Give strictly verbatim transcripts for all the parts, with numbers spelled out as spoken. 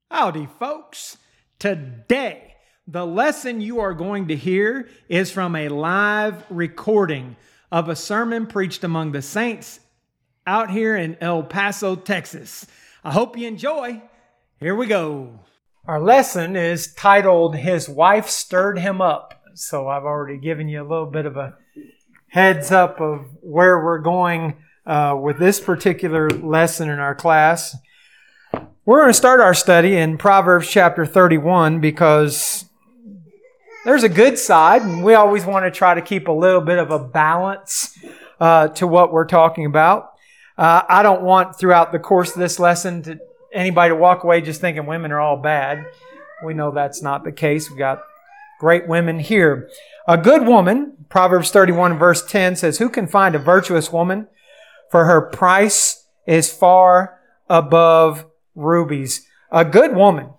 Howdy, folks. Today, the lesson you are going to hear is from a live recording of a sermon preached among the saints out here in El Paso, Texas. I hope you enjoy. Here we go. Our lesson is titled, His Wife Stirred Him Up. So I've already given you a little bit of a heads up of where we're going uh, with this particular lesson in our class. We're going to start our study in Proverbs chapter thirty-one because there's a good side, and we always want to try to keep a little bit of a balance uh, to what we're talking about. Uh, I don't want throughout the course of this lesson to anybody to walk away just thinking women are all bad. We know that's not the case. We've got great women here. A good woman, Proverbs thirty-one verse ten says, "Who can find a virtuous woman? For her price is far above rubies." A good woman,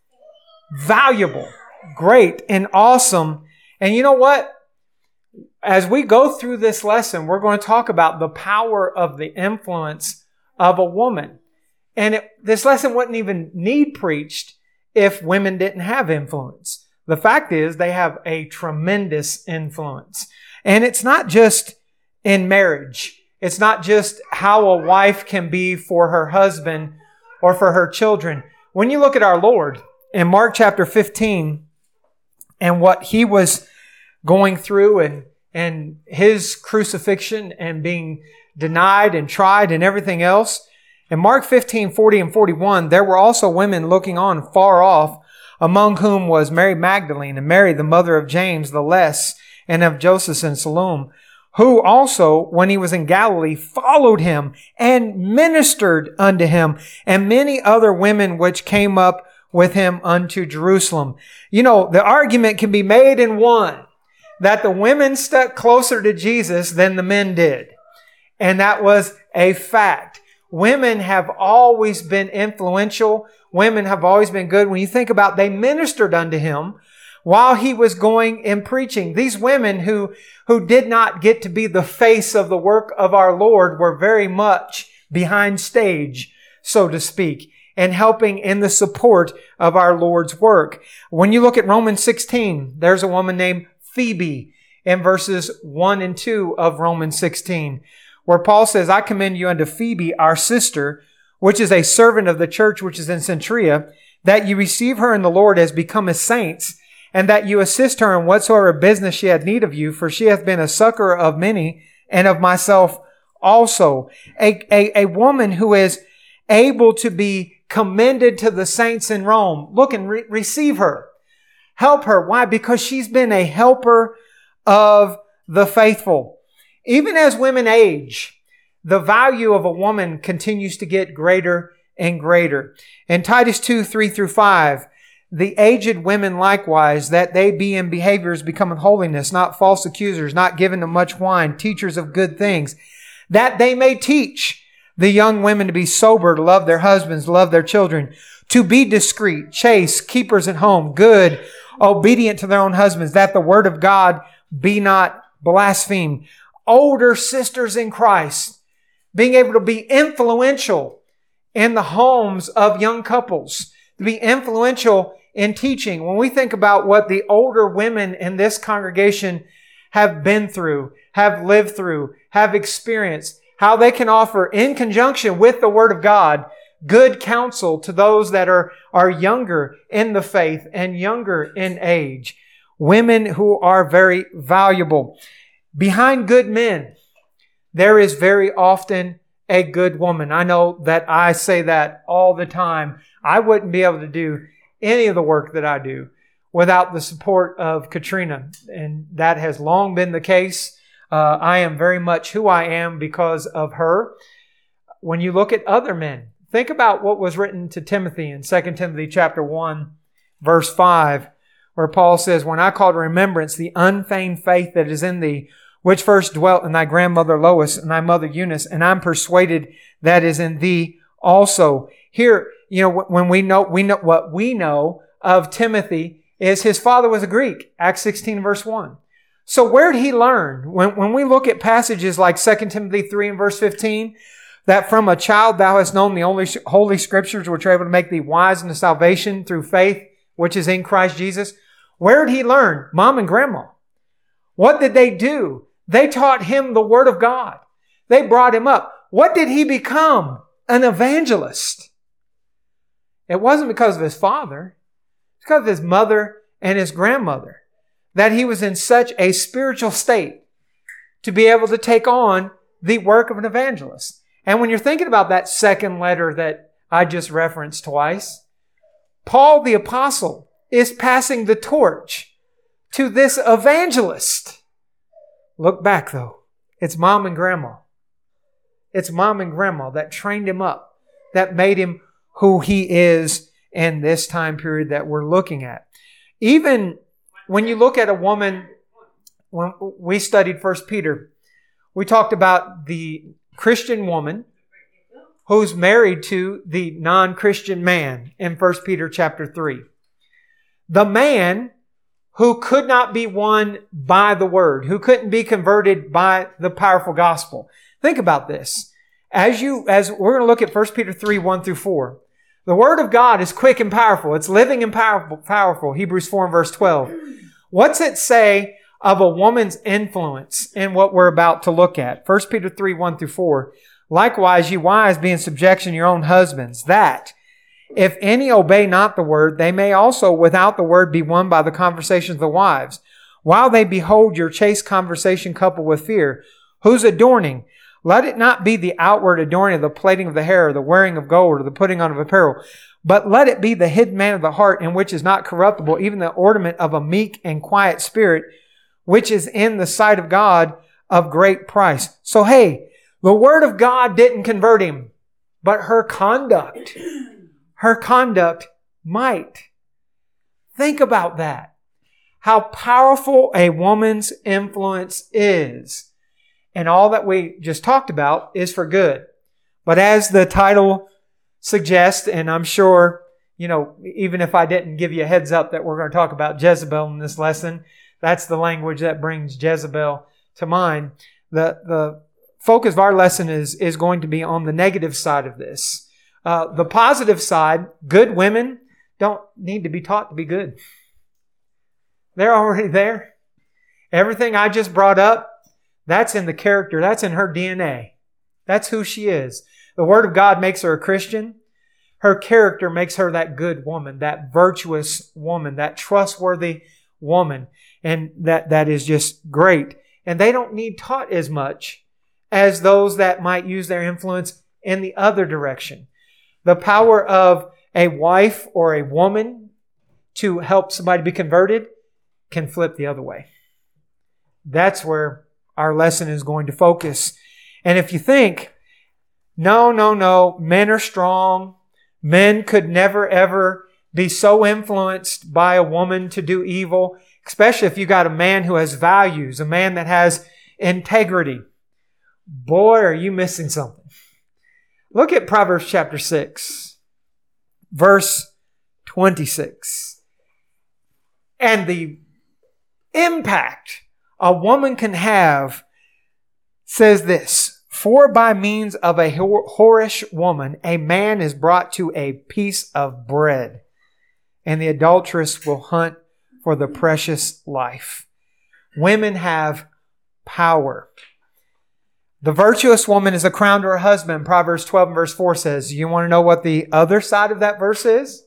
valuable, great, and awesome. And you know what? As we go through this lesson, we're going to talk about the power of the influence of a woman. And it, this lesson wouldn't even need preached if women didn't have influence. The fact is, they have a tremendous influence. And it's not just in marriage. It's not just how a wife can be for her husband or for her children. When you look at our Lord in Mark chapter fifteen and what He was going through and, and His crucifixion and being denied and tried and everything else, in Mark fifteen, forty and forty-one, there were also women looking on far off, among whom was Mary Magdalene and Mary, the mother of James the Less and of Joseph and Salome, who also, when He was in Galilee, followed Him and ministered unto Him, and many other women which came up with Him unto Jerusalem. You know, the argument can be made in one, that the women stuck closer to Jesus than the men did. And that was a fact. Women have always been influential. Women have always been good. When you think about, they ministered unto Him while He was going and preaching. These women who, who did not get to be the face of the work of our Lord were very much behind stage, so to speak, and helping in the support of our Lord's work. When you look at Romans sixteen, there's a woman named Phoebe in verses one and two of Romans sixteen, where Paul says, "I commend you unto Phoebe, our sister, which is a servant of the church which is in Centuria, that you receive her in the Lord as become as saints, and that you assist her in whatsoever business she had need of you, for she hath been a succorer of many, and of myself also." A, a, a woman who is able to be commended to the saints in Rome. Look and re- receive her. Help her. Why? Because she's been a helper of the faithful. Even as women age, the value of a woman continues to get greater and greater. In Titus two, three through five, "The aged women likewise, that they be in behaviors becoming holiness, not false accusers, not given to much wine, teachers of good things, that they may teach the young women to be sober, to love their husbands, to love their children, to be discreet, chaste, keepers at home, good, obedient to their own husbands, that the word of God be not blasphemed." Older sisters in Christ, being able to be influential in the homes of young couples, to be influential in teaching. When we think about what the older women in this congregation have been through, have lived through, have experienced, how they can offer, in conjunction with the Word of God, good counsel to those that are, are younger in the faith and younger in age. Women who are very valuable. Behind good men, there is very often a good woman. I know that I say that all the time. I wouldn't be able to do any of the work that I do without the support of Katrina. And that has long been the case. Uh, I am very much who I am because of her. When you look at other men, think about what was written to Timothy in Second Timothy chapter one, verse five, where Paul says, "When I call to remembrance the unfeigned faith that is in thee, which first dwelt in thy grandmother Lois and thy mother Eunice, and I'm persuaded that is in thee also." Here, you know, when we know, we know what we know of Timothy is his father was a Greek. Acts sixteen verse one. So where did he learn? When, when we look at passages like Second Timothy three and verse fifteen, that from a child thou hast known the only holy scriptures which are able to make thee wise unto salvation through faith, which is in Christ Jesus. Where did he learn? Mom and grandma. What did they do? They taught him the Word of God. They brought him up. What did he become? An evangelist. It wasn't because of his father. It's because of his mother and his grandmother that he was in such a spiritual state to be able to take on the work of an evangelist. And when you're thinking about that second letter that I just referenced twice, Paul the apostle is passing the torch to this evangelist. Look back though. It's mom and grandma. It's mom and grandma that trained him up, that made him who he is in this time period that we're looking at. Even when you look at a woman, when we studied First Peter, we talked about the Christian woman who's married to the non-Christian man in First Peter chapter three. The man who could not be won by the word, who couldn't be converted by the powerful gospel. Think about this. As you, as we're going to look at First Peter three, one through four. The word of God is quick and powerful. It's living and powerful, powerful. Hebrews four and verse twelve. What's it say of a woman's influence in what we're about to look at? First Peter three, one through four. Likewise, ye wives, be in subjection to your own husbands, that if any obey not the word, they may also without the word be won by the conversations of the wives, while they behold your chaste conversation coupled with fear, whose adorning, let it not be the outward adorning of the plaiting of the hair, or the wearing of gold, or the putting on of apparel, but let it be the hidden man of the heart, in which is not corruptible, even the ornament of a meek and quiet spirit, which is in the sight of God of great price. So hey, the word of God didn't convert him, but her conduct, her conduct might. Think about that. How powerful a woman's influence is. And all that we just talked about is for good. But as the title suggests, and I'm sure, you know, even if I didn't give you a heads up that we're going to talk about Jezebel in this lesson, that's the language that brings Jezebel to mind. The, the focus of our lesson is, is going to be on the negative side of this. Uh, the positive side, good women don't need to be taught to be good. They're already there. Everything I just brought up, that's in the character. That's in her D N A. That's who she is. The Word of God makes her a Christian. Her character makes her that good woman, that virtuous woman, that trustworthy woman. And that, that is just great. And they don't need taught as much as those that might use their influence in the other direction. The power of a wife or a woman to help somebody be converted can flip the other way. That's where our lesson is going to focus. And if you think, no, no, no, men are strong. Men could never, ever be so influenced by a woman to do evil, especially if you got a man who has values, a man that has integrity. Boy, are you missing something. Look at Proverbs chapter six, verse twenty-six. And the impact a woman can have says this: for by means of a whorish woman, a man is brought to a piece of bread, and the adulteress will hunt for the precious life. Women have power. The virtuous woman is a crown to her husband. Proverbs twelve and verse four says, you want to know what the other side of that verse is?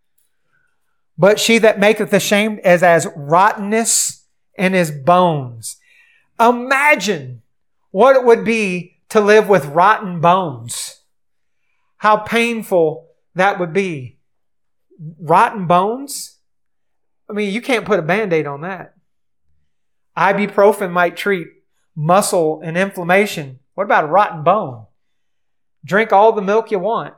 But she that maketh ashamed is as rottenness in his bones. Imagine what it would be to live with rotten bones. How painful that would be. Rotten bones? I mean, you can't put a Band-Aid on that. Ibuprofen might treat muscle and inflammation. What about a rotten bone? Drink all the milk you want.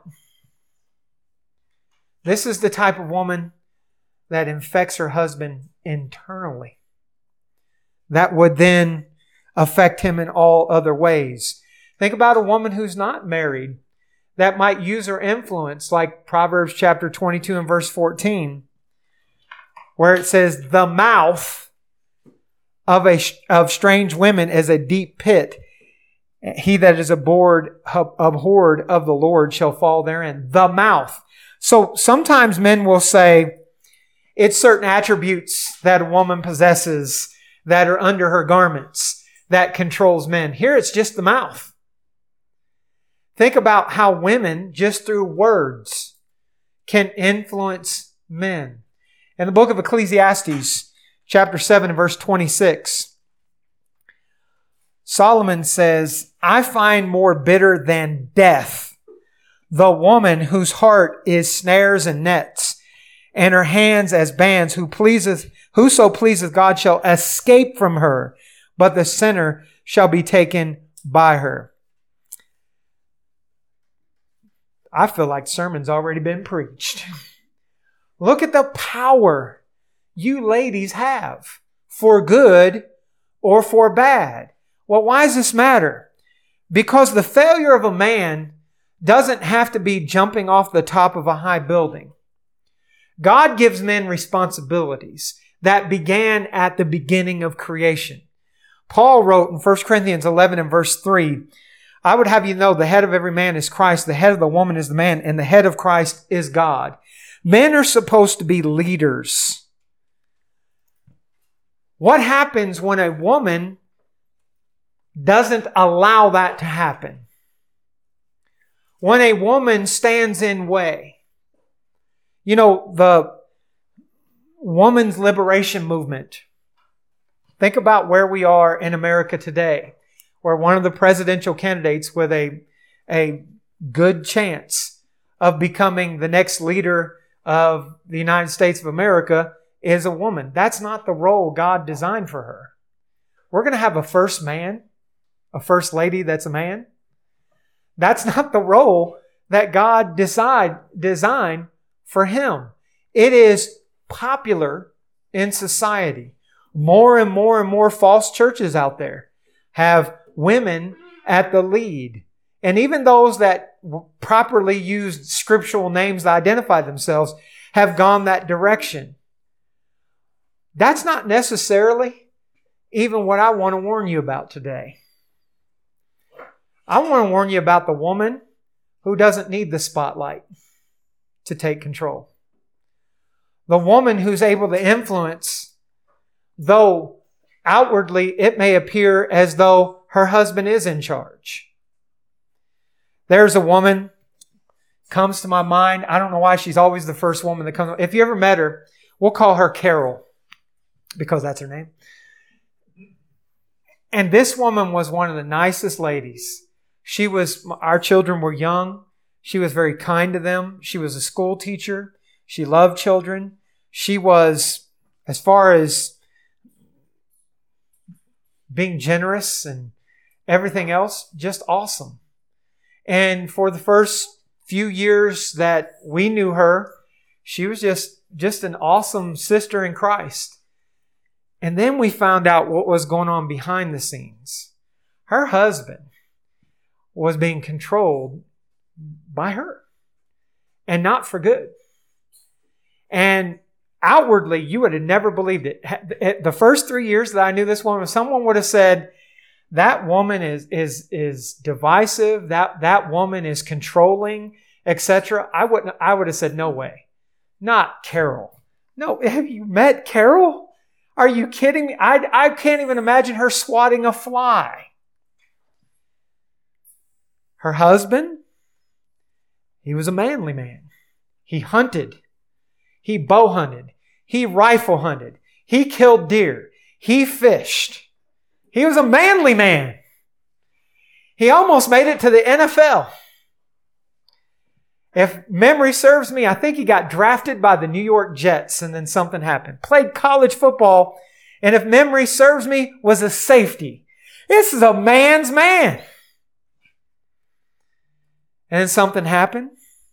This is the type of woman that infects her husband internally. That would then affect him in all other ways. Think about a woman who's not married that might use her influence, like Proverbs chapter twenty-two and verse fourteen, where it says, the mouth of a of strange women is a deep pit, He that is abhorred, abhorred of the Lord shall fall therein. The mouth. So sometimes men will say it's certain attributes that a woman possesses that are under her garments that controls men. Here it's just the mouth. Think about how women, just through words, can influence men. In the book of Ecclesiastes, chapter seven and verse twenty-six, Solomon says, I find more bitter than death the woman whose heart is snares and nets, and her hands as bands, who pleaseth, whoso pleaseth God shall escape from her, but the sinner shall be taken by her. I feel like sermon's already been preached. Look at the power you ladies have for good or for bad. Well, why does this matter? Because the failure of a man doesn't have to be jumping off the top of a high building. God gives men responsibilities that began at the beginning of creation. Paul wrote in First Corinthians eleven and verse three, I would have you know the head of every man is Christ, the head of the woman is the man, and the head of Christ is God. Men are supposed to be leaders. What happens when a woman doesn't allow that to happen? When a woman stands in way. You know, the woman's liberation movement. Think about where we are in America today, where one of the presidential candidates with a, a good chance of becoming the next leader of the United States of America is a woman. That's not the role God designed for her. We're going to have a first man, a first lady that's a man. That's not the role that God decide, designed for him. It is popular in society. More and more and more false churches out there have women at the lead. And even those that properly used scriptural names to identify themselves have gone that direction. That's not necessarily even what I want to warn you about today. I want to warn you about the woman who doesn't need the spotlight to take control. The woman who's able to influence, though outwardly it may appear as though her husband is in charge. There's a woman comes to my mind. I don't know why she's always the first woman that comes. If you ever met her, we'll call her Carol because that's her name. And this woman was one of the nicest ladies. She was, our children were young. She was very kind to them. She was a school teacher. She loved children. She was, as far as being generous and everything else, just awesome. And for the first few years that we knew her, she was just, just an awesome sister in Christ. And then we found out what was going on behind the scenes. Her husband was being controlled by her, and not for good. And outwardly, you would have never believed it. The first three years that I knew this woman, someone would have said, that woman is, is, is divisive, that, that woman is controlling, et cetera. I wouldn't, I would have said, no way. Not Carol. No, have you met Carol? Are you kidding me? I, I can't even imagine her swatting a fly. Her husband, he was a manly man. He hunted. He bow hunted. He rifle hunted. He killed deer. He fished. He was a manly man. He almost made it to the N F L. If memory serves me, I think he got drafted by the New York Jets and then something happened. Played college football, and if memory serves me, was a safety. This is a man's man. And then something happened,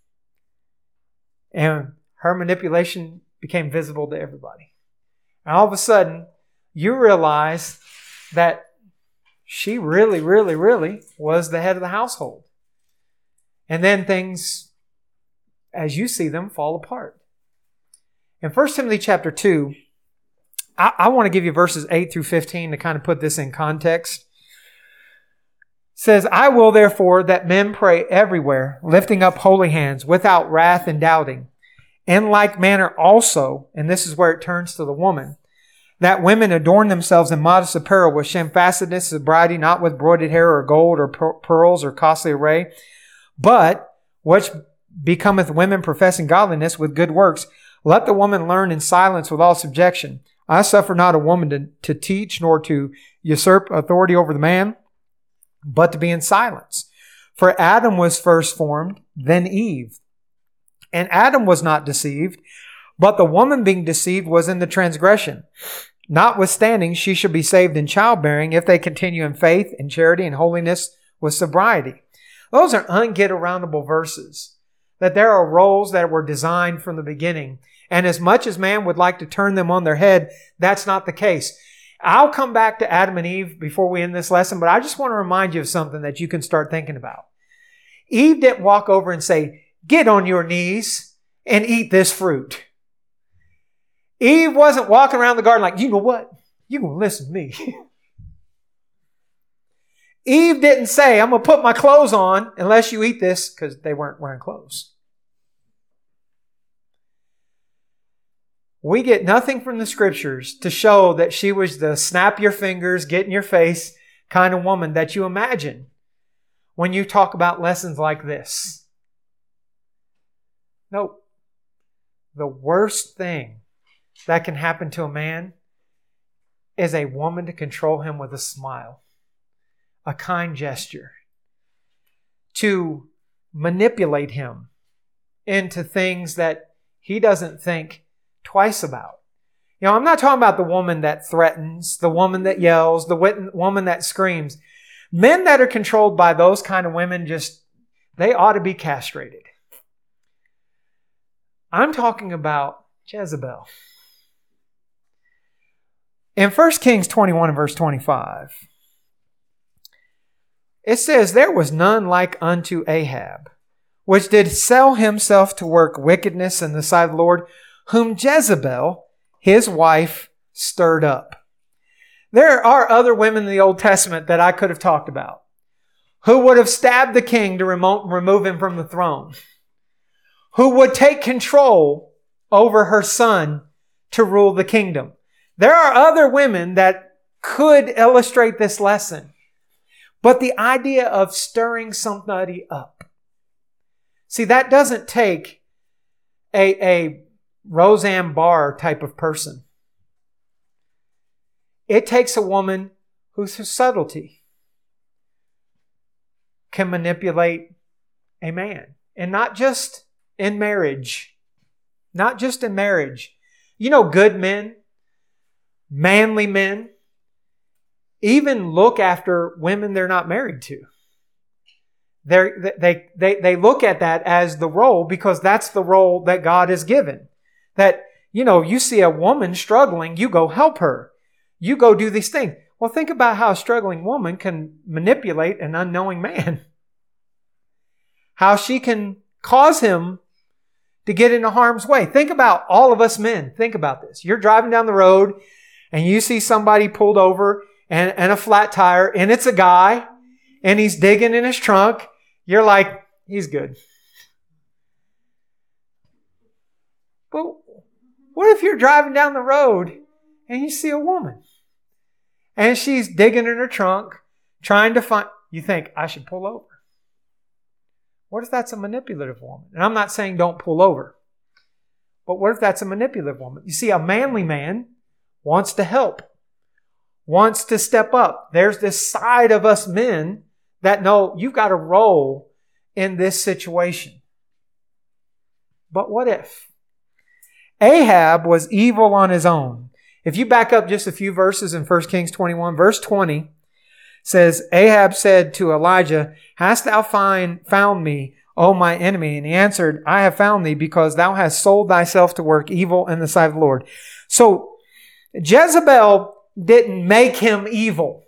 and her manipulation became visible to everybody. And all of a sudden, you realize that she really, really, really was the head of the household. And then things, as you see them, fall apart. In First Timothy chapter two, I, I want to give you verses eight through fifteen to kind of put this in context. It says, I will therefore that men pray everywhere, lifting up holy hands, without wrath and doubting. In like manner also, and this is where it turns to the woman, that women adorn themselves in modest apparel with shamefastness, sobriety, not with broidered hair or gold or pearls or costly array, but which becometh women professing godliness with good works. Let the woman learn in silence with all subjection. I suffer not a woman to, to teach, nor to usurp authority over the man, but to be in silence. For Adam was first formed, then Eve. And Adam was not deceived, but the woman being deceived was in the transgression. Notwithstanding, she shall be saved in childbearing if they continue in faith, in charity, and holiness with sobriety. Those are unget-aroundable verses. That there are roles that were designed from the beginning. And as much as man would like to turn them on their head, that's not the case. I'll come back to Adam and Eve before we end this lesson, but I just want to remind you of something that you can start thinking about. Eve didn't walk over and say, get on your knees and eat this fruit. Eve wasn't walking around the garden like, you know what? You're going to listen to me. Eve didn't say, I'm going to put my clothes on unless you eat this, because they weren't wearing clothes. We get nothing from the scriptures to show that she was the snap your fingers, get in your face kind of woman that you imagine when you talk about lessons like this. No. The worst thing that can happen to a man is a woman to control him with a smile, a kind gesture, to manipulate him into things that he doesn't think twice about. You know, I'm not talking about the woman that threatens, the woman that yells, the woman that screams. Men that are controlled by those kind of women, just, they ought to be castrated. I'm talking about Jezebel. In First Kings twenty-one and verse twenty-five, it says, there was none like unto Ahab, which did sell himself to work wickedness in the sight of the Lord, whom Jezebel, his wife, stirred up. There are other women in the Old Testament that I could have talked about, who would have stabbed the king to remove him from the throne, who would take control over her son to rule the kingdom. There are other women that could illustrate this lesson. But the idea of stirring somebody up. See, that doesn't take a, a Roseanne Barr type of person. It takes a woman whose subtlety can manipulate a man. And not just in marriage. Not just in marriage. You know, good men, manly men, even look after women they're not married to. They're, they, they, they look at that as the role because that's the role that God has given. That, you know, you see a woman struggling, you go help her. You go do these things. Well, think about how a struggling woman can manipulate an unknowing man. How she can cause him to get into harm's way. Think about all of us men. Think about this. You're driving down the road and you see somebody pulled over and, and a flat tire, and it's a guy, and he's digging in his trunk. You're like, he's good. But what if you're driving down the road and you see a woman and she's digging in her trunk, trying to find, you think, I should pull over. What if that's a manipulative woman? And I'm not saying don't pull over. But what if that's a manipulative woman? You see, a manly man wants to help, wants to step up. There's this side of us men that know you've got a role in this situation. But what if? Ahab was evil on his own. If you back up just a few verses in First Kings twenty-one, verse twenty says, Ahab said to Elijah, hast thou find, found me, O my enemy? And he answered, I have found thee because thou hast sold thyself to work evil in the sight of the Lord. So Jezebel didn't make him evil.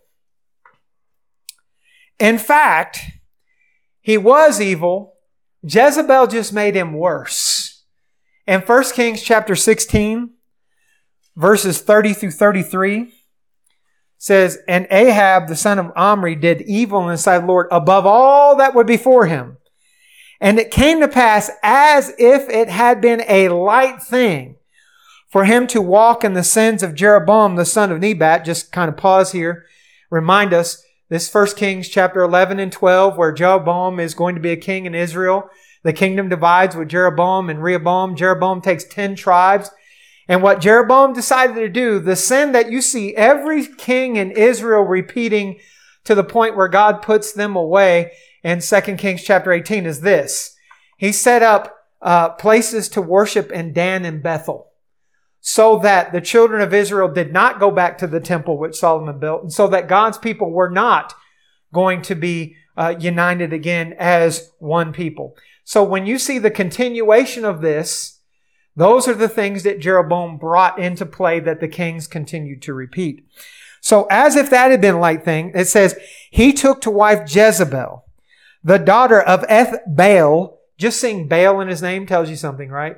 In fact, he was evil. Jezebel just made him worse. In First Kings chapter sixteen, verses thirty through thirty-three, says, and Ahab, the son of Omri, did evil in the sight of the Lord above all that would before him. And it came to pass as if it had been a light thing for him to walk in the sins of Jeroboam, the son of Nebat. Just kind of pause here. Remind us, this First Kings chapter eleven and twelve, where Jeroboam is going to be a king in Israel. The kingdom divides with Jeroboam and Rehoboam. Jeroboam takes ten tribes. And what Jeroboam decided to do, the sin that you see every king in Israel repeating to the point where God puts them away in Second Kings chapter eighteen, is this. He set up uh, places to worship in Dan and Bethel, so that the children of Israel did not go back to the temple which Solomon built, and so that God's people were not going to be uh, united again as one people. So when you see the continuation of this, those are the things that Jeroboam brought into play that the kings continued to repeat. So as if that had been a light thing, it says, he took to wife Jezebel, the daughter of Ethbaal. Just seeing Baal in his name tells you something, right?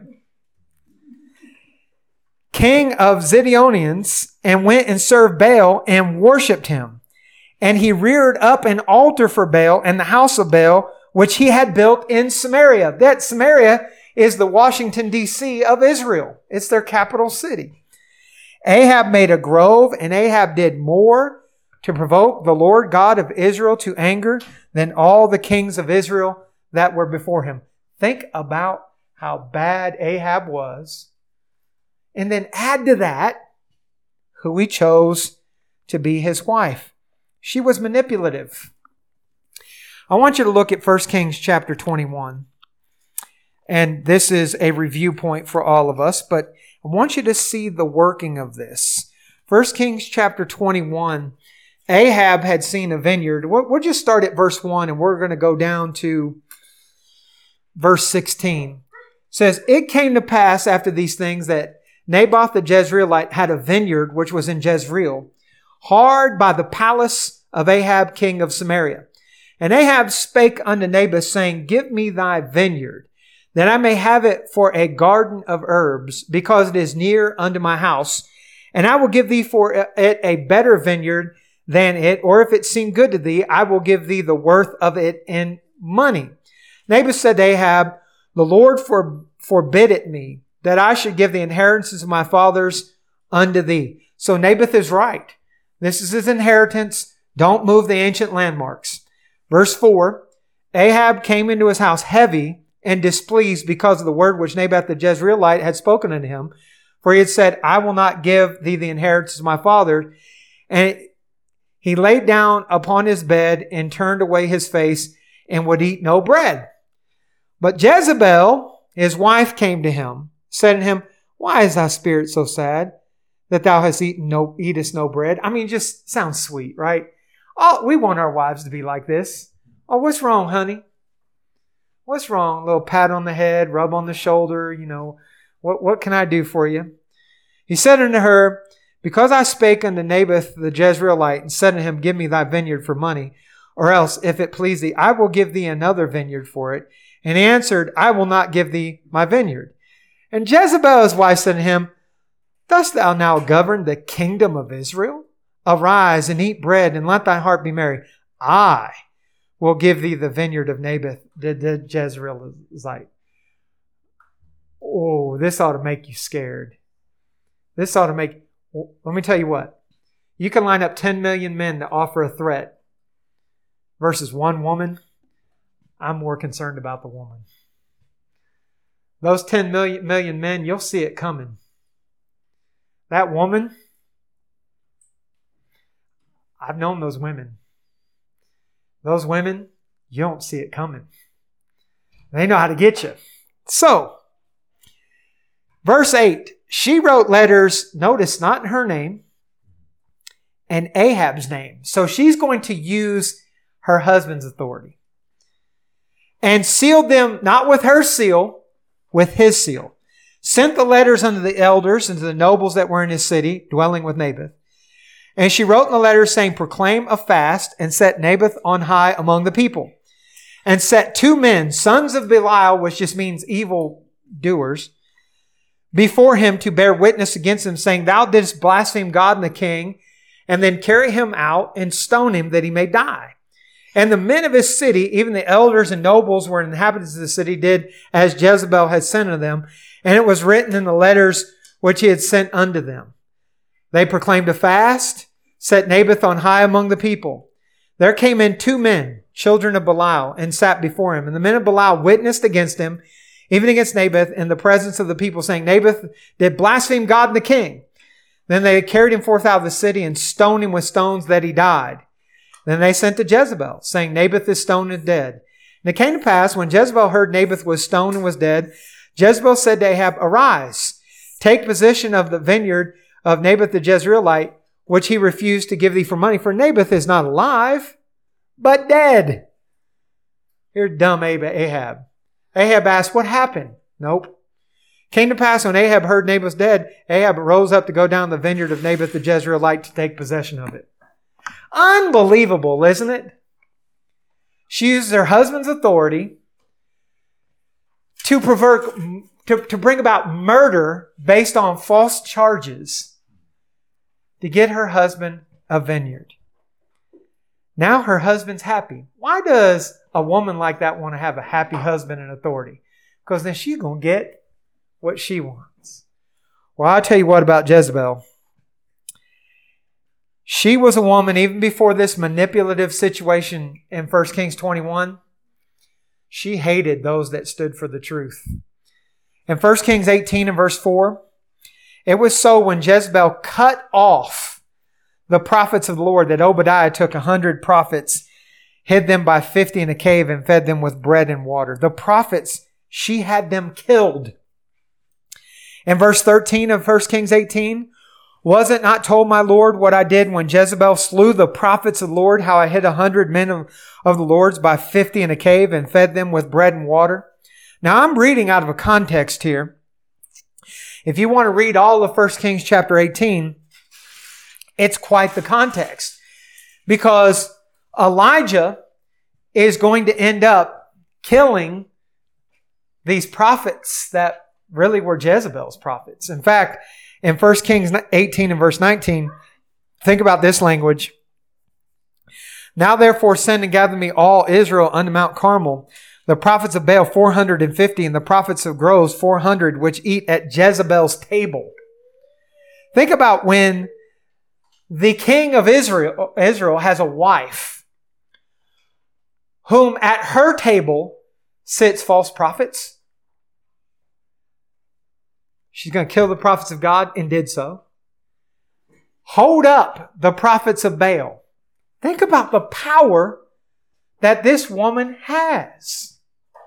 King of Zidonians, and went and served Baal and worshipped him. And he reared up an altar for Baal in the house of Baal, which he had built in Samaria. That Samaria is the Washington, D C of Israel. It's their capital city. Ahab made a grove, and Ahab did more to provoke the Lord God of Israel to anger than all the kings of Israel that were before him. Think about how bad Ahab was. And then add to that who he chose to be his wife. She was manipulative. I want you to look at First Kings chapter twenty-one. And this is a review point for all of us, but I want you to see the working of this. First Kings chapter twenty-one, Ahab had seen a vineyard. We'll just start at verse one, and we're going to go down to verse sixteen. It says, it came to pass after these things that Naboth the Jezreelite had a vineyard which was in Jezreel, hard by the palace of Ahab king of Samaria. And Ahab spake unto Naboth, saying, give me thy vineyard, that I may have it for a garden of herbs, because it is near unto my house. And I will give thee for it a better vineyard than it, or if it seem good to thee, I will give thee the worth of it in money. Naboth said to Ahab, the Lord for, forbid it me, that I should give the inheritance of my fathers unto thee. So Naboth is right. This is his inheritance. Don't move the ancient landmarks. Verse four, Ahab came into his house heavy and displeased because of the word which Naboth the Jezreelite had spoken unto him. For he had said, I will not give thee the inheritance of my father. And he laid down upon his bed and turned away his face and would eat no bread. But Jezebel, his wife, came to him, said unto him, why is thy spirit so sad that thou hast eaten no, eatest no bread? I mean, just sounds sweet, right? Oh, we want our wives to be like this. Oh, what's wrong, honey? What's wrong? A little pat on the head, rub on the shoulder, you know. What, what can I do for you? He said unto her, because I spake unto Naboth the Jezreelite, and said unto him, give me thy vineyard for money, or else, if it please thee, I will give thee another vineyard for it. And he answered, I will not give thee my vineyard. And Jezebel his wife said to him, dost thou now govern the kingdom of Israel? Arise and eat bread, and let thy heart be merry. I will give thee the vineyard of Naboth the Jezreelite. Oh, this ought to make you scared. This ought to make... Let me tell you what. You can line up ten million men to offer a threat versus one woman. I'm more concerned about the woman. Those ten million, million men, you'll see it coming. That woman, I've known those women. Those women, you don't see it coming. They know how to get you. So, verse eight, she wrote letters, notice, not in her name, and Ahab's name. So she's going to use her husband's authority. And sealed them, not with her seal, with his seal. Sent the letters unto the elders and to the nobles that were in his city, dwelling with Naboth. And she wrote in the letters, saying, proclaim a fast, and set Naboth on high among the people. And set two men, sons of Belial, which just means evil doers, before him to bear witness against him, saying, thou didst blaspheme God and the king, and then carry him out and stone him that he may die. And the men of his city, even the elders and nobles were inhabitants of the city, did as Jezebel had sent unto them. And it was written in the letters which he had sent unto them. They proclaimed a fast, set Naboth on high among the people. There came in two men, children of Belial, and sat before him. And the men of Belial witnessed against him, even against Naboth, in the presence of the people, saying, Naboth did blaspheme God and the king. Then they carried him forth out of the city and stoned him with stones that he died. Then they sent to Jezebel, saying, Naboth is stoned and dead. And it came to pass, when Jezebel heard Naboth was stoned and was dead, Jezebel said to Ahab, Arise, take possession of the vineyard of Naboth the Jezreelite, which he refused to give thee for money. For Naboth is not alive, but dead. Here's dumb Ahab. Ahab asked, what happened? Nope. Came to pass when Ahab heard Naboth dead, Ahab rose up to go down the vineyard of Naboth the Jezreelite to take possession of it. Unbelievable, isn't it? She uses her husband's authority to provoke, to, to bring about murder based on false charges to get her husband a vineyard. Now her husband's happy. Why does a woman like that want to have a happy husband and authority? Because then she's going to get what she wants. Well, I'll tell you what about Jezebel. She was a woman, even before this manipulative situation in First Kings twenty-one, she hated those that stood for the truth. In First Kings eighteen and verse four, it was so when Jezebel cut off the prophets of the Lord that Obadiah took a hundred prophets, hid them by fifty in a cave, and fed them with bread and water. The prophets, she had them killed. In verse thirteen of First Kings eighteen, was it not told my Lord what I did when Jezebel slew the prophets of the Lord, how I hid a hundred men of, of the Lord's by fifty in a cave and fed them with bread and water? Now I'm reading out of a context here. If you want to read all of First Kings chapter eighteen, it's quite the context. Because Elijah is going to end up killing these prophets that really were Jezebel's prophets. In fact, in First Kings eighteen and verse nineteen, think about this language. Now therefore send and gather me all Israel unto Mount Carmel, the prophets of Baal four hundred and fifty, and the prophets of groves four hundred, which eat at Jezebel's table. Think about when the king of Israel, Israel has a wife whom at her table sits false prophets. She's going to kill the prophets of God, and did so. Hold up the prophets of Baal. Think about the power that this woman has.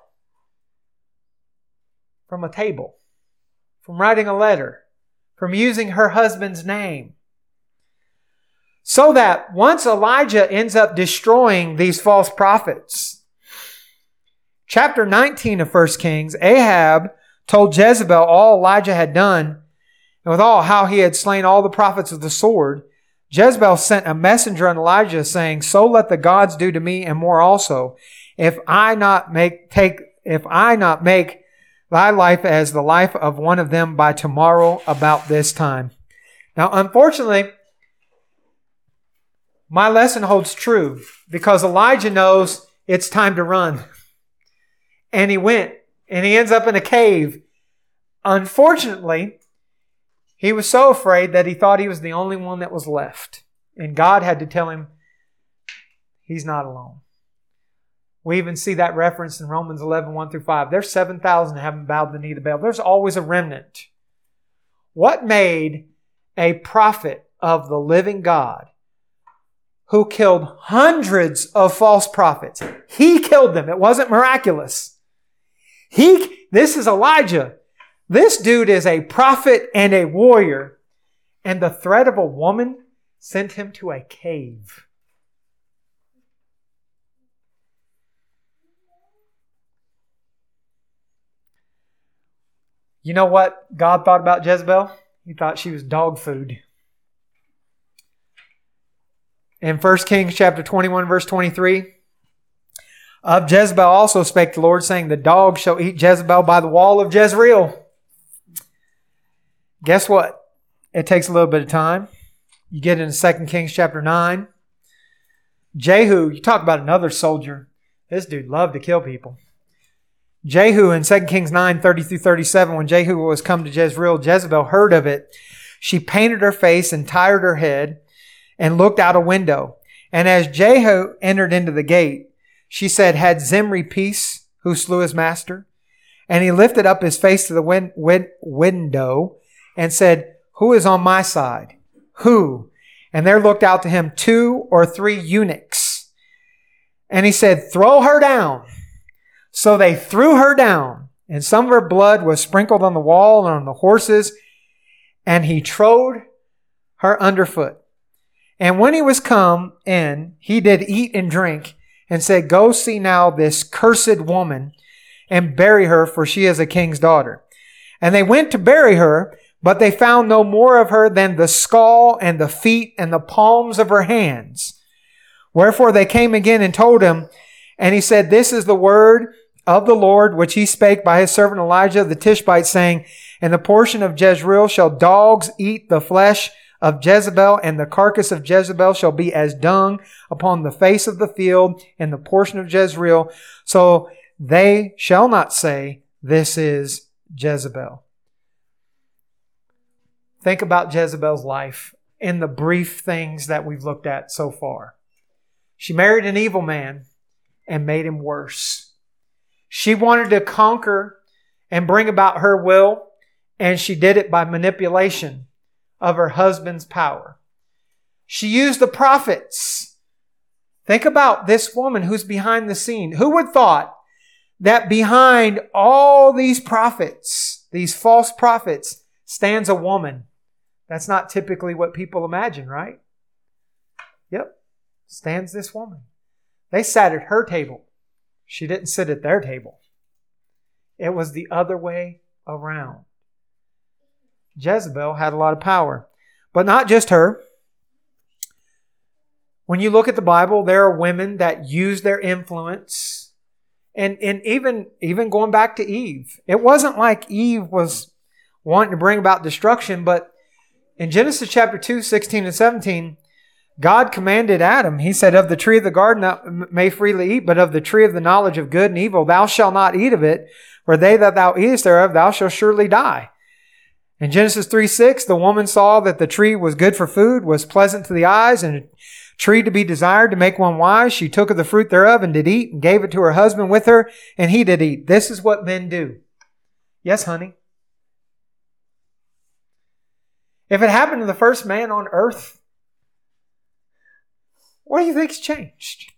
From a table, from writing a letter, from using her husband's name. So that once Elijah ends up destroying these false prophets, chapter nineteen of First Kings, Ahab told Jezebel all Elijah had done, and with all how he had slain all the prophets with the sword. Jezebel sent a messenger unto Elijah, saying, So let the gods do to me, and more also, if I not make take if I not make thy life as the life of one of them by tomorrow about this time. Now, unfortunately, my lesson holds true, because Elijah knows it's time to run. And he went. And he ends up in a cave. Unfortunately, he was so afraid that he thought he was the only one that was left. And God had to tell him he's not alone. We even see that reference in Romans eleven, one through five. There's seven thousand haven't bowed the knee to Baal. There's always a remnant. What made a prophet of the living God who killed hundreds of false prophets? He killed them. It wasn't miraculous. He, this is Elijah. This dude is a prophet and a warrior. And the threat of a woman sent him to a cave. You know what God thought about Jezebel? He thought she was dog food. In First Kings chapter twenty-one, verse twenty-three, of Jezebel also spake the Lord, saying, The dogs shall eat Jezebel by the wall of Jezreel. Guess what? It takes a little bit of time. You get into Second Kings chapter nine. Jehu, you talk about another soldier. This dude loved to kill people. Jehu in Second Kings nine, thirty through thirty-seven, when Jehu was come to Jezreel, Jezebel heard of it. She painted her face and tired her head and looked out a window. And as Jehu entered into the gate, she said, had Zimri peace, who slew his master? And he lifted up his face to the win- win- window and said, who is on my side? Who? And there looked out to him two or three eunuchs. And he said, throw her down. So they threw her down, and some of her blood was sprinkled on the wall and on the horses, and he trode her underfoot. And when he was come in, he did eat and drink, and said, go see now this cursed woman, and bury her, for she is a king's daughter. And they went to bury her, but they found no more of her than the skull and the feet and the palms of her hands. Wherefore they came again and told him, and he said, this is the word of the Lord, which he spake by his servant Elijah the Tishbite, saying, in the portion of Jezreel shall dogs eat the flesh of Jezebel, and the carcass of Jezebel shall be as dung upon the face of the field in the portion of Jezreel. So they shall not say, this is Jezebel. Think about Jezebel's life in the brief things that we've looked at so far. She married an evil man and made him worse. She wanted to conquer and bring about her will, and she did it by manipulation of her husband's power. She used the prophets. Think about this woman who's behind the scene. Who would have thought that behind all these prophets, these false prophets, stands a woman? That's not typically what people imagine, right? Yep, stands this woman. They sat at her table. She didn't sit at their table. It was the other way around. Jezebel had a lot of power. But not just her. When you look at the Bible, there are women that use their influence. And, and even, even going back to Eve. It wasn't like Eve was wanting to bring about destruction, but in Genesis chapter two, sixteen and seventeen, God commanded Adam, he said, of the tree of the garden thou may freely eat, but of the tree of the knowledge of good and evil thou shalt not eat of it, for they that thou eatest thereof thou shalt surely die. In Genesis three six, the woman saw that the tree was good for food, was pleasant to the eyes, and a tree to be desired to make one wise. She took of the fruit thereof and did eat, and gave it to her husband with her, and he did eat. This is what men do. Yes, honey. If it happened to the first man on earth, what do you think's changed?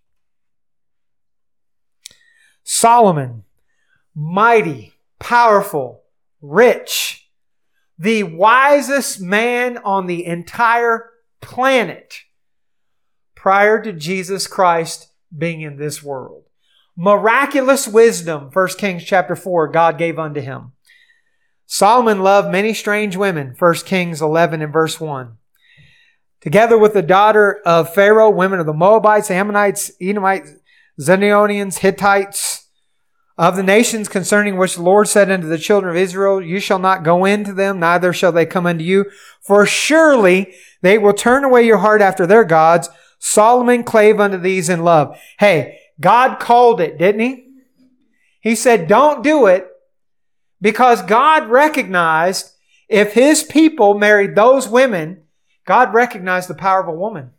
Solomon, mighty, powerful, rich, the wisest man on the entire planet prior to Jesus Christ being in this world. Miraculous wisdom, First Kings chapter four, God gave unto him. Solomon loved many strange women, First Kings eleven and verse one. Together with the daughter of Pharaoh, women of the Moabites, Ammonites, Edomites, Zidonians, Hittites, of the nations concerning which the Lord said unto the children of Israel, you shall not go into them, neither shall they come unto you, for surely they will turn away your heart after their gods. Solomon clave unto these in love. Hey, God called it, didn't he? He said, don't do it, because God recognized if his people married those women, God recognized the power of a woman.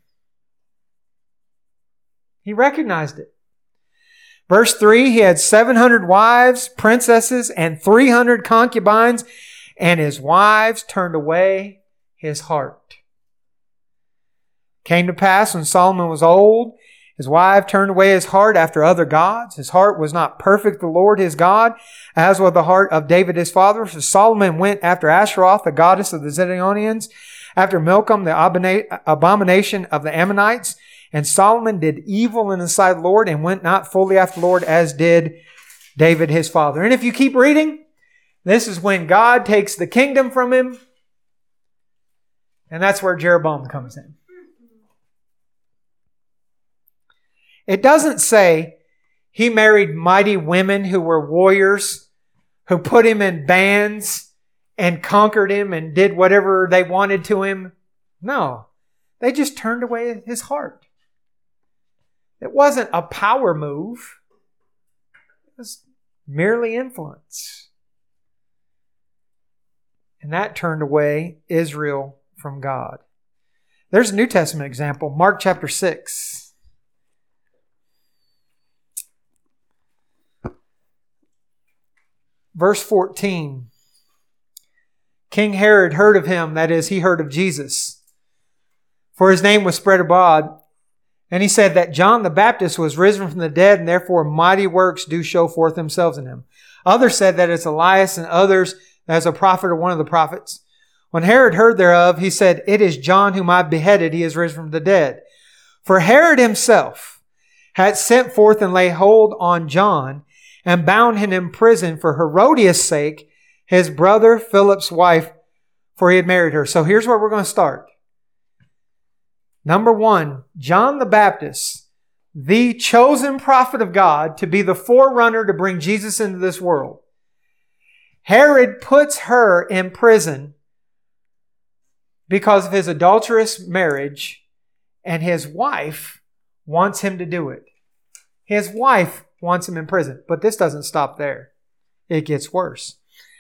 He recognized it. Verse three, he had seven hundred wives, princesses, and three hundred concubines, and his wives turned away his heart. Came to pass when Solomon was old, his wife turned away his heart after other gods. His heart was not perfect, the Lord his God, as was the heart of David his father. So Solomon went after Ashtaroth, the goddess of the Zidonians, after Milcom, the abomination of the Ammonites. And Solomon did evil in the sight of the Lord and went not fully after the Lord as did David his father. And if you keep reading, this is when God takes the kingdom from him. And that's where Jeroboam comes in. It doesn't say he married mighty women who were warriors, who put him in bands and conquered him and did whatever they wanted to him. No. They just turned away his heart. It wasn't a power move. It was merely influence. And that turned away Israel from God. There's a New Testament example, Mark chapter six. Verse fourteen. King Herod heard of him, that is, he heard of Jesus, for his name was spread abroad. And he said that John the Baptist was risen from the dead, and therefore mighty works do show forth themselves in him. Others said that it's Elias, and others as a prophet or one of the prophets. When Herod heard thereof, he said, it is John whom I beheaded, he is risen from the dead. For Herod himself had sent forth and laid hold on John, and bound him in prison for Herodias' sake, his brother Philip's wife, for he had married her. So here's where we're going to start. Number one, John the Baptist, the chosen prophet of God to be the forerunner to bring Jesus into this world. Herod puts her in prison because of his adulterous marriage, and his wife wants him to do it. His wife wants him in prison. But this doesn't stop there. It gets worse.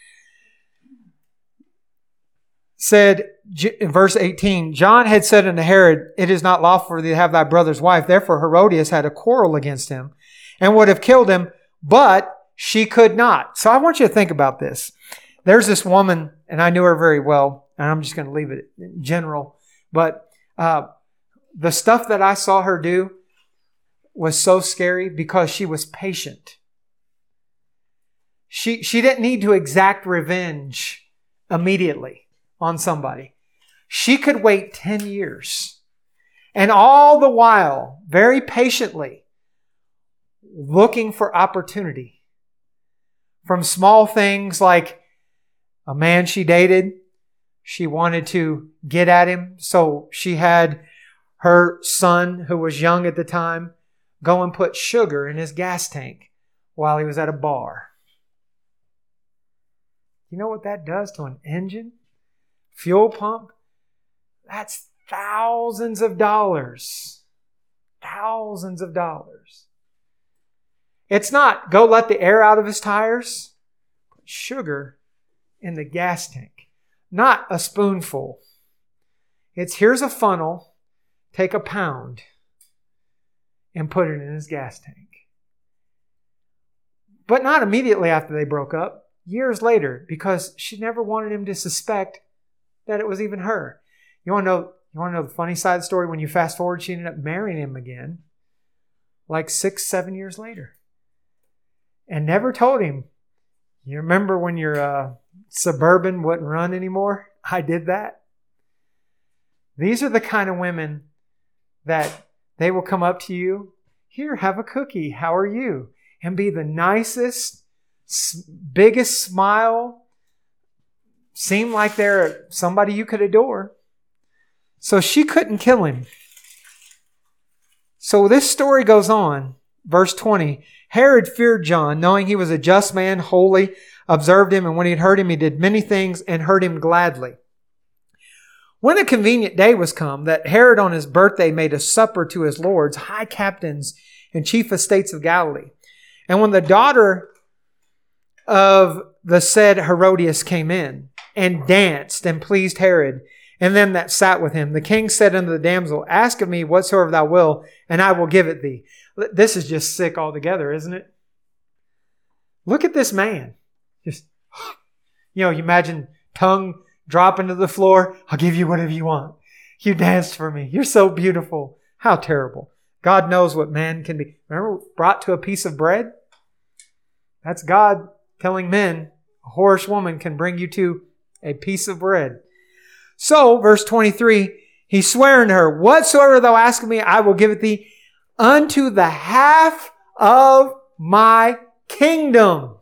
Said in verse eighteen, John had said unto Herod, it is not lawful for thee to have thy brother's wife. Therefore Herodias had a quarrel against him and would have killed him, but she could not. So I want you to think about this. There's this woman, and I knew her very well, and I'm just going to leave it in general. But uh, the stuff that I saw her do was so scary because she was patient. She, she didn't need to exact revenge immediately on somebody. She could wait ten years. And all the while, very patiently, looking for opportunity. From small things like a man she dated, she wanted to get at him. So she had her son, who was young at the time, go and put sugar in his gas tank while he was at a bar. You know what that does to an engine? Fuel pump? That's thousands of dollars. Thousands of dollars. It's not go let the air out of his tires. Put sugar in the gas tank. Not a spoonful. It's here's a funnel. Take a pound and put it in his gas tank. But not immediately after they broke up. Years later, because she never wanted him to suspect that it was even her. You want to know, you want to know the funny side of the story? When you fast forward, she ended up marrying him again, like six, seven years later. And never told him, you remember when your uh, Suburban wouldn't run anymore? I did that. These are the kind of women that they will come up to you. Here, have a cookie. How are you? And be the nicest, biggest smile. Seem like they're somebody you could adore. So she couldn't kill him. So this story goes on. Verse twenty. Herod feared John, knowing he was a just man, holy, observed him, and when he had heard him, he did many things and heard him gladly. When a convenient day was come, that Herod on his birthday made a supper to his lords, high captains, and chief estates of Galilee. And when the daughter of the said Herodias came in, and danced, and pleased Herod, and them that sat with him, the king said unto the damsel, ask of me whatsoever thou wilt, and I will give it thee. This is just sick altogether, isn't it? Look at this man. Just, you know, you imagine tongue dropping to the floor. I'll give you whatever you want. You danced for me. You're so beautiful. How terrible. God knows what man can be. Remember, brought to a piece of bread? That's God telling men, a whorish woman can bring you to a piece of bread. So, verse twenty-three, he sware unto her, whatsoever thou ask of me, I will give it thee unto the half of my kingdom.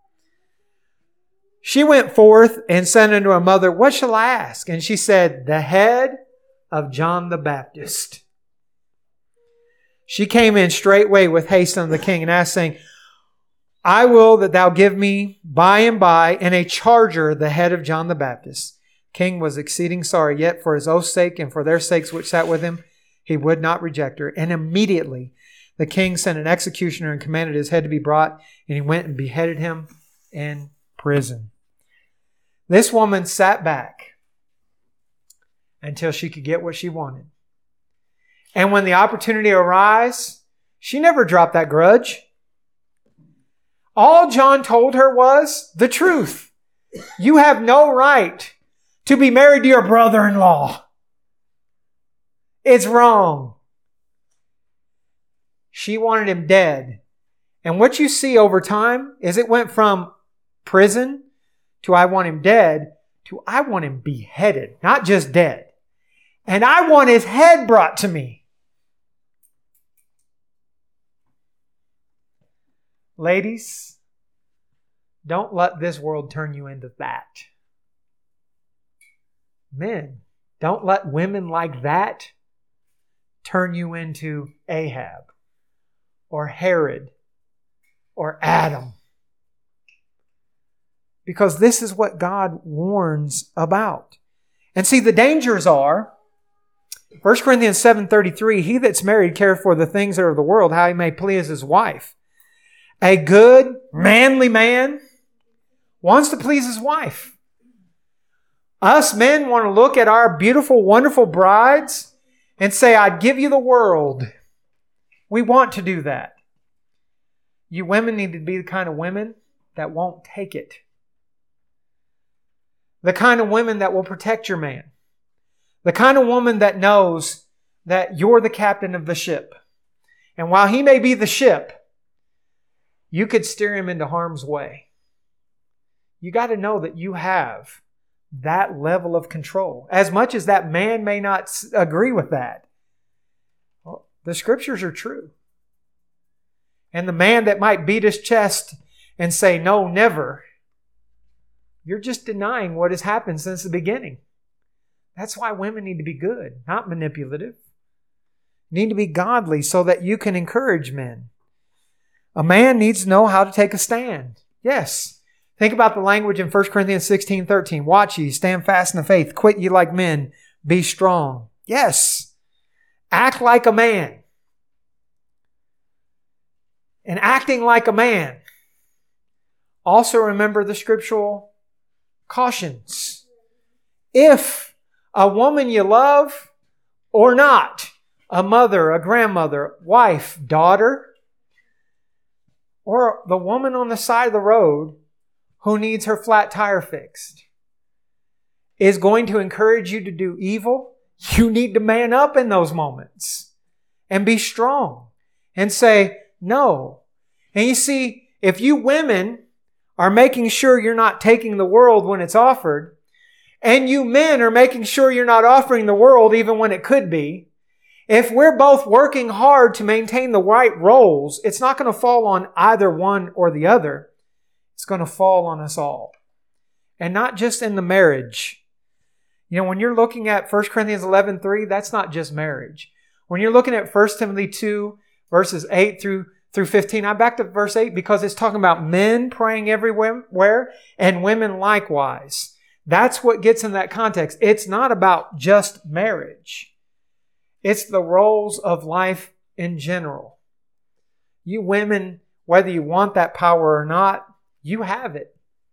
She went forth and said unto her mother, what shall I ask? And she said, the head of John the Baptist. She came in straightway with haste unto the king and asked, saying, I will that thou give me by and by in a charger the head of John the Baptist. king was exceeding sorry, yet for his oath's sake and for their sakes which sat with him, he would not reject her. And immediately the king sent an executioner and commanded his head to be brought, and he went and beheaded him in prison. This woman sat back until she could get what she wanted. And when the opportunity arose, she never dropped that grudge. All John told her was the truth. You have no right to be married to your brother-in-law. It's wrong. She wanted him dead. And what you see over time is it went from prison to I want him dead to I want him beheaded, not just dead. And I want his head brought to me. Ladies, don't let this world turn you into that. Men, don't let women like that turn you into Ahab or Herod or Adam. Because this is what God warns about. And see, the dangers are, First Corinthians seven thirty-three, he that's married careth for the things that are of the world, how he may please his wife. A good, manly man wants to please his wife. Us men want to look at our beautiful, wonderful brides and say, I'd give you the world. We want to do that. You women need to be the kind of women that won't take it. The kind of women that will protect your man. The kind of woman that knows that you're the captain of the ship. And while he may be the ship, you could steer him into harm's way. You got to know that you have that level of control. As much as that man may not agree with that, well, the scriptures are true. And the man that might beat his chest and say, no, never, you're just denying what has happened since the beginning. That's why women need to be good, not manipulative. Need to be godly so that you can encourage men. A man needs to know how to take a stand. Yes. Think about the language in First Corinthians sixteen thirteen. Watch ye, stand fast in the faith, quit ye like men, be strong. Yes. Act like a man. And acting like a man. Also remember the scriptural cautions. If a woman you love or not, a mother, a grandmother, wife, daughter, or the woman on the side of the road who needs her flat tire fixed is going to encourage you to do evil, you need to man up in those moments and be strong and say, no. And you see, if you women are making sure you're not taking the world when it's offered, and you men are making sure you're not offering the world even when it could be, if we're both working hard to maintain the right roles, it's not going to fall on either one or the other. It's going to fall on us all. And not just in the marriage. You know, when you're looking at First Corinthians eleven three, that's not just marriage. When you're looking at First Timothy two, verses eight through, through fifteen, I backed up verse eight because it's talking about men praying everywhere and women likewise. That's what gets in that context. It's not about just marriage. It's the roles of life in general. You women, whether you want that power or not, you have it.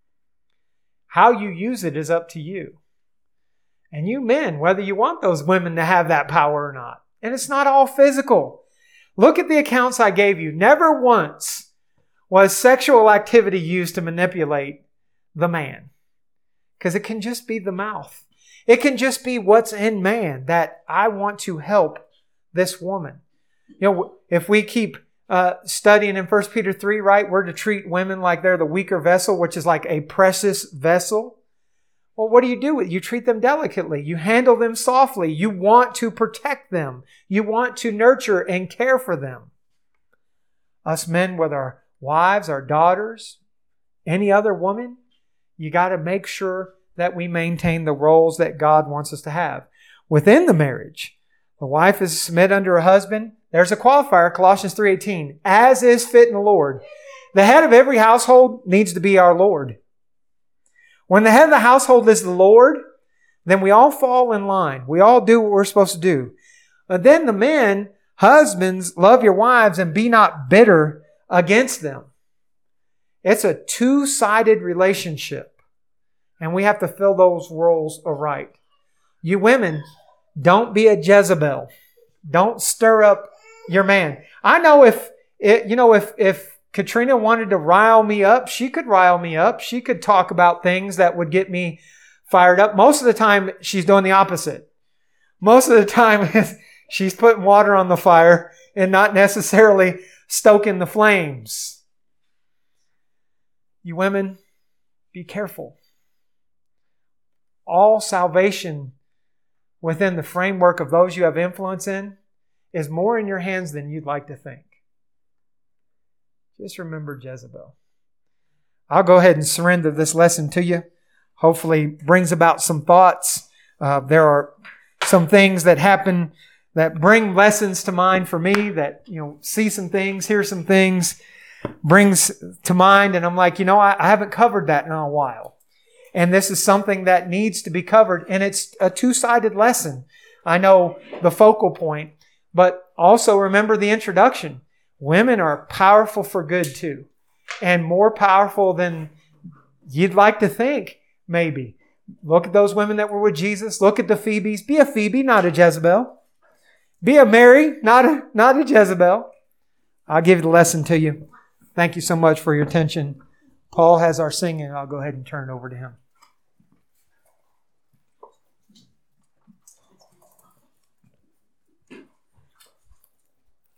How you use it is up to you. And you men, whether you want those women to have that power or not. And it's not all physical. Look at the accounts I gave you. Never once was sexual activity used to manipulate the man. Because it can just be the mouth. It can just be what's in man that I want to help this woman. You know, if we keep uh, studying in First Peter three, right, we're to treat women like they're the weaker vessel, which is like a precious vessel. Well, what do you do with it? You treat them delicately. You handle them softly. You want to protect them. You want to nurture and care for them. Us men with our wives, our daughters, any other woman, you got to make sure that we maintain the roles that God wants us to have. Within the marriage, the wife is to submit under her husband. There's a qualifier, Colossians three eighteen, as is fit in the Lord. The head of every household needs to be our Lord. When the head of the household is the Lord, then we all fall in line. We all do what we're supposed to do. But then the men, husbands, love your wives and be not bitter against them. It's a two-sided relationship. And we have to fill those roles aright. You women, don't be a Jezebel. Don't stir up your man. I know if, it, you know, if, if Katrina wanted to rile me up, she could rile me up. She could talk about things that would get me fired up. Most of the time, she's doing the opposite. Most of the time, she's putting water on the fire and not necessarily stoking the flames. You women, be careful. All salvation within the framework of those you have influence in is more in your hands than you'd like to think. Just remember Jezebel. I'll go ahead and surrender this lesson to you. Hopefully brings about some thoughts. Uh, there are some things that happen that bring lessons to mind for me, that, you know, see some things, hear some things, brings to mind. And I'm like, you know, I, I haven't covered that in a while. And this is something that needs to be covered. And it's a two-sided lesson. I know the focal point, but also remember the introduction. Women are powerful for good too. And more powerful than you'd like to think, maybe. Look at those women that were with Jesus. Look at the Phoebes. Be a Phoebe, not a Jezebel. Be a Mary, not a, not a Jezebel. I'll give the lesson to you. Thank you so much for your attention. Paul has our singing. I'll go ahead and turn it over to him.